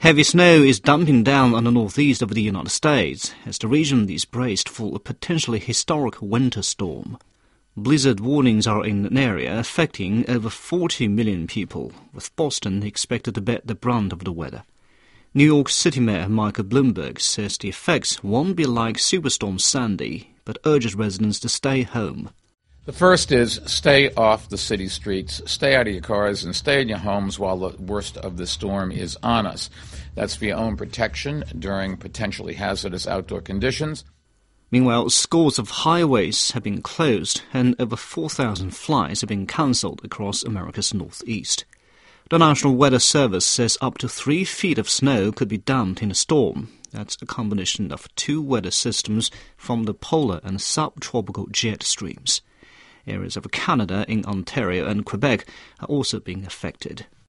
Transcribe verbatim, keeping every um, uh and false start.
Heavy snow is dumping down on the northeast of the United States as the region is braced for a potentially historic winter storm. Blizzard warnings are in an area affecting over forty million people, with Boston expected to bear the brunt of the weather. New York City Mayor Michael Bloomberg says the effects won't be like Superstorm Sandy, but urges residents to stay home. The first is stay off the city streets, stay out of your cars, and stay in your homes while the worst of the storm is on us. That's for your own protection during potentially hazardous outdoor conditions. Meanwhile, scores of highways have been closed and over four thousand flights have been cancelled across America's northeast. The National Weather Service says up to three feet of snow could be dumped in a storm. That's a combination of two weather systems from the polar and subtropical jet streams. Areas of Canada in Ontario and Quebec are also being affected.